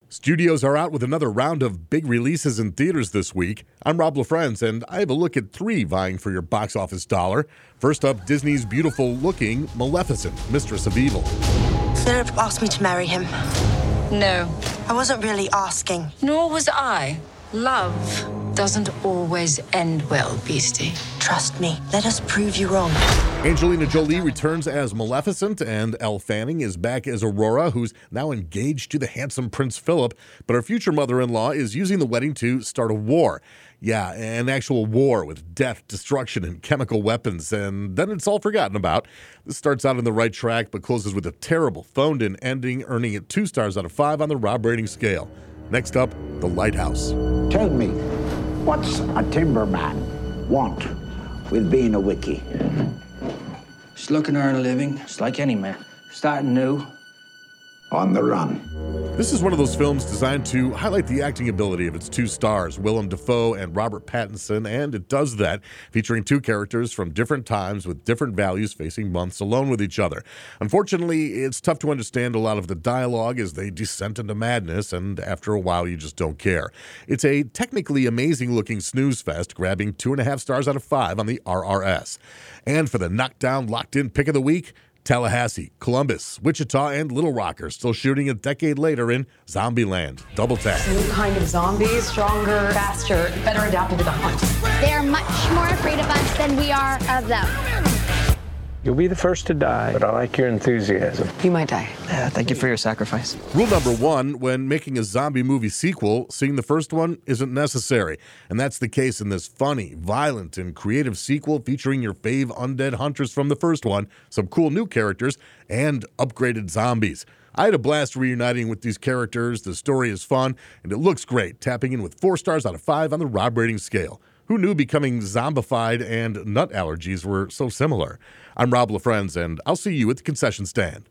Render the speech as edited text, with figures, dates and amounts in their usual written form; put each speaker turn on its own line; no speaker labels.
Studios are out with another round of big releases in theaters this week. I'm Rob LaFrenz, and I have a look at three vying for your box office dollar. First up, Disney's beautiful-looking Maleficent, Mistress of Evil.
Philip asked me to marry him.
No.
I wasn't really asking.
Nor was I. Love doesn't always end well, Beastie.
Trust me. Let us prove you wrong.
Angelina Jolie returns as Maleficent, and Elle Fanning is back as Aurora, who's now engaged to the handsome Prince Philip. But her future mother-in-law is using the wedding to start a war. Yeah, an actual war with death, destruction, and chemical weapons, and then it's all forgotten about. This starts out on the right track, but closes with a terrible, phoned-in ending, earning it 2 stars out of 5 on the Rob rating scale. Next up, The Lighthouse.
Tell me, what's a timberman want with being a wickie?
Just looking to earn a living, just like any man. Starting new.
On the run.
This is one of those films designed to highlight the acting ability of its 2 stars, Willem Dafoe and Robert Pattinson, and it does that, featuring 2 characters from different times with different values facing months alone with each other. Unfortunately, it's tough to understand a lot of the dialogue as they descend into madness, and after a while, you just don't care. It's a technically amazing-looking snooze fest, grabbing 2.5 stars out of 5 on the RRS. And for the knockdown, locked-in pick of the week, Tallahassee, Columbus, Wichita, and Little Rock are still shooting a decade later in Zombieland. Double tap.
New kind of zombies, stronger, faster, better adapted to the hunt.
They're much more afraid of us than we are of them.
You'll be the first to die, but I like your enthusiasm.
You might die.
Thank you for your sacrifice.
Rule number 1, when making a zombie movie sequel, seeing the first one isn't necessary. And that's the case in this funny, violent, and creative sequel featuring your fave undead hunters from the first one, some cool new characters, and upgraded zombies. I had a blast reuniting with these characters, the story is fun, and it looks great, tapping in with 4 stars out of 5 on the Rob rating scale. Who knew becoming zombified and nut allergies were so similar? I'm Rob LaFrenz, and I'll see you at the concession stand.